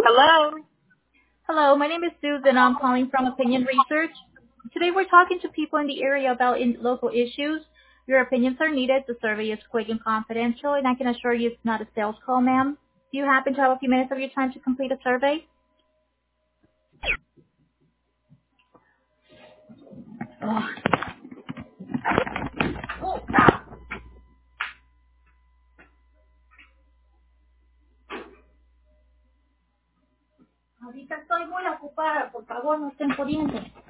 Hello. Hello, my name is Susan. I'm calling from Opinion Research. Today we're talking to people in the area about local issues. Your opinions are needed. The survey is quick and confidential, and I can assure you it's not a sales call, ma'am. Do you happen to have a few minutes of your time to complete a survey? Oh. Ahorita estoy muy ocupada. Por favor, no estén poniendo.